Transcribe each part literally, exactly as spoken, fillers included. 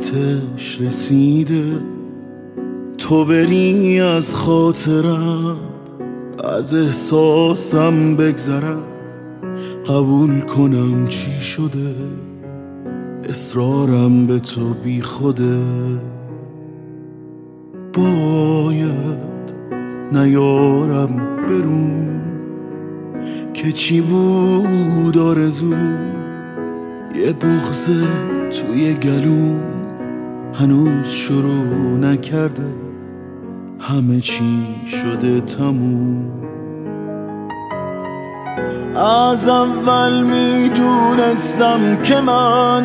وقتش رسیده تو بری از خاطرم، از احساسم بگذرم، قبول کنم چی شده، اصرارم به تو بی خوده. باید نیارم برون که چی بود آرزوم، یه بغض توی گلوم هنوز شروع نکرده، همه چی شده تموم. از اول میدونستم که من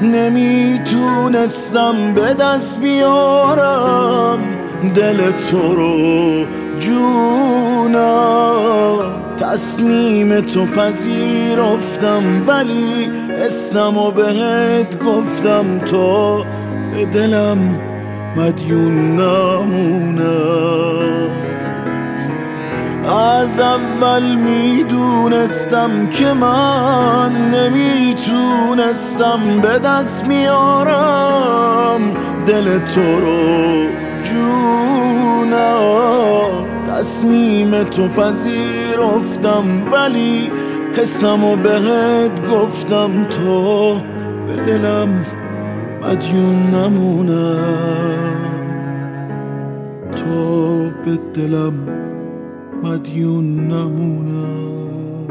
نمیتونستم به دست بیارم دل تو رو جونم. تصمیم تو پذیرفتم ولی حسمو بهت گفتم تا به دلم مدیون نمونم. از اول میدونستم که من نمیتونستم به دست میارم دل تو رو جونم. تصمیم تو پذیرفتم ولی حسمو بهت گفتم تا به دلم مدیون نمونم، تا به دلم مدیون نمونم.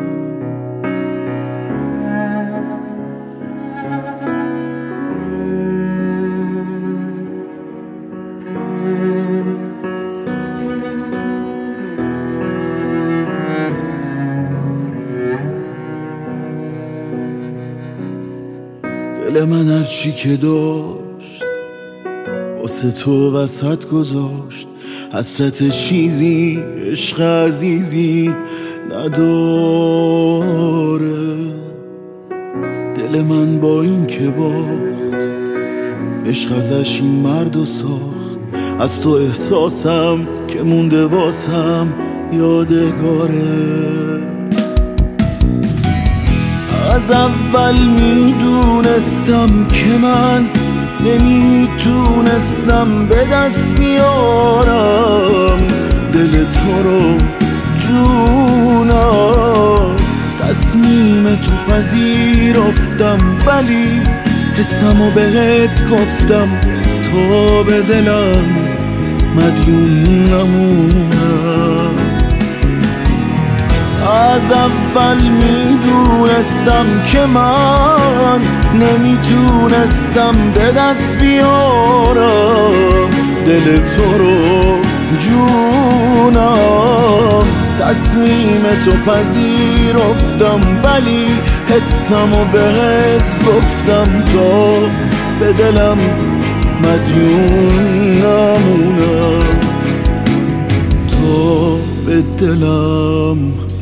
دل من هرچی که داشت واسه تو وسط گذاشت، حسرت چیزی عشق عزیزی نداره. دل من با این که باخت عشق ازش این مردو ساخت، از تو احساسم که مونده واسم یادگاره. از اول میدونستم که من نمیتونستم به دست بیارم دل تو رو جونم. تصمیم تو پذیرفتم ولی حسمو بهت گفتم تا به دلم مدیون نمونم. از اول میدونستم که من نمیتونستم به دست بیارم دل تو رو جونم. تصمیم تو پذیرفتم ولی حسمو بهت گفتم تا به دلم مدیون نمونم، تا به دلم